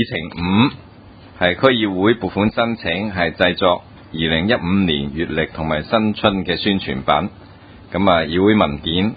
議程5係區議會撥款申請，係製作2015年月曆同埋新春嘅宣傳品。咁啊，議會文件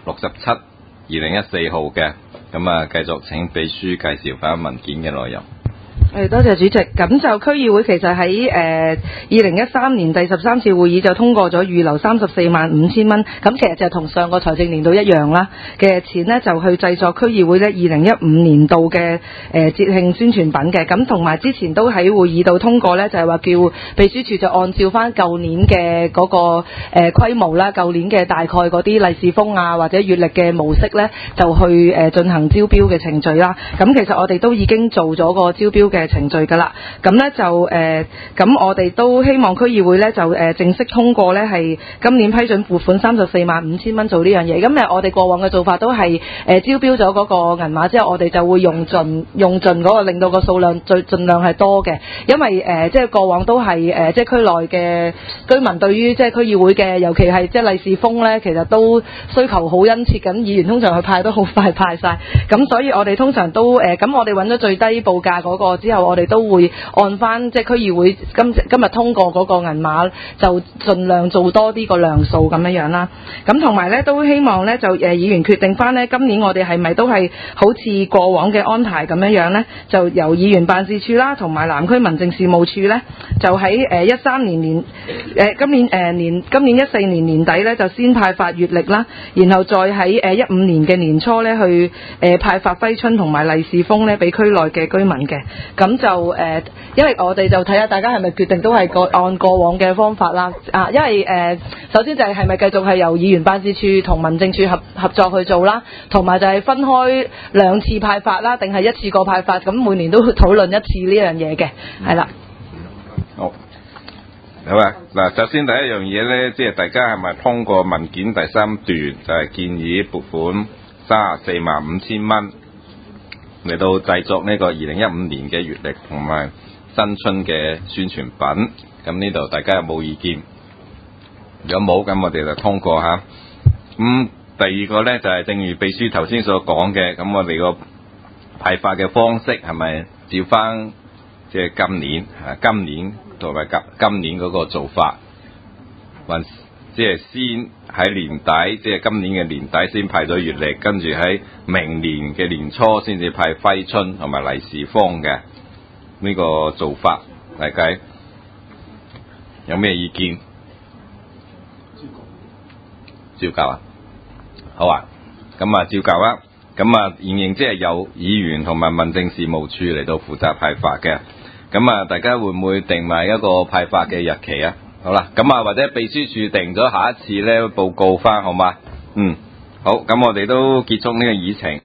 67/2014號嘅。咁啊，繼續請秘書介紹翻文件嘅內容。 多謝主席。咁就區議會其實喺2013年第13次會議就通過咗預留345000蚊，咁其實就同上個財政年度一樣啦嘅錢呢，就去製作區議會呢2015年度嘅節慶宣傳品嘅。咁同埋之前都喺會議度通過呢，就係話叫秘書處就按照翻舊年嘅嗰個規模啦，舊年嘅大概嗰啲利是封啊或者月曆嘅模式呢，就去進行招標嘅程序啦。咁其實我哋都已經做咗個招標嘅程序㗎啦，咁呢就咁我哋都希望區議會呢就正式通過呢係今年批准撥款345000蚊做呢樣嘢。咁我哋過往嘅做法都係招標咗嗰個銀碼之後，我哋就會用盡嗰個，令到個數量盡量係多嘅。因為即係過往都係即係區內嘅居民對於即係區議會嘅，尤其係即係利是封呢，其實都需求好殷切。咁議員通常去派都好快派晒，咁所以我哋通常都咁我哋揾咗最低報價嗰個之後，我哋都會按翻即係區議會今日通過嗰個銀碼，就盡量做多啲個量數咁樣啦。咁同埋咧都希望咧就議員決定翻咧，今年我哋係咪都係好似過往嘅安排咁樣咧？就由議員辦事處啦，同埋南區民政事務處咧，就喺13年今年14年年底咧就先派發月曆啦，然後再喺15年嘅年初咧去派發揮春同埋利是封咧俾區內嘅居民嘅。咁就因為我哋就睇下大家係咪決定都係按過往嘅方法啦。因為首先就係咪繼續係由議員辦事處同民政處合作去做啦，同埋就係分開兩次派發啦，定係一次過派發？咁每年都討論一次呢樣嘢嘅，係啦。 好啊，嗱，首先第一樣嘢咧，即係大家係咪通過文件第3段就係建議撥款345000蚊嚟到製作呢個2015年嘅月曆同埋新春嘅宣傳品？咁呢度大家有冇意見？如果冇，咁我哋就通過吓。咁第二個咧就係正如秘書頭先所講嘅，咁我哋個派發嘅方式係咪照翻即係今年同埋今年嗰個做法，還即係先喺年底，即係今年嘅年底先派咗月曆，跟住喺明年嘅年初先至派揮春同埋利是封嘅呢個做法，大家有咩意見？照舊啊，好啊，咁啊照舊啦，咁啊現認即係由議員同埋民政事務處嚟到負責派發嘅，咁啊大家會唔會定埋一個派發嘅日期啊？好啦，咁啊或者秘書處定咗下一次咧報告翻好嗎？好，咁我哋都結束呢個議程。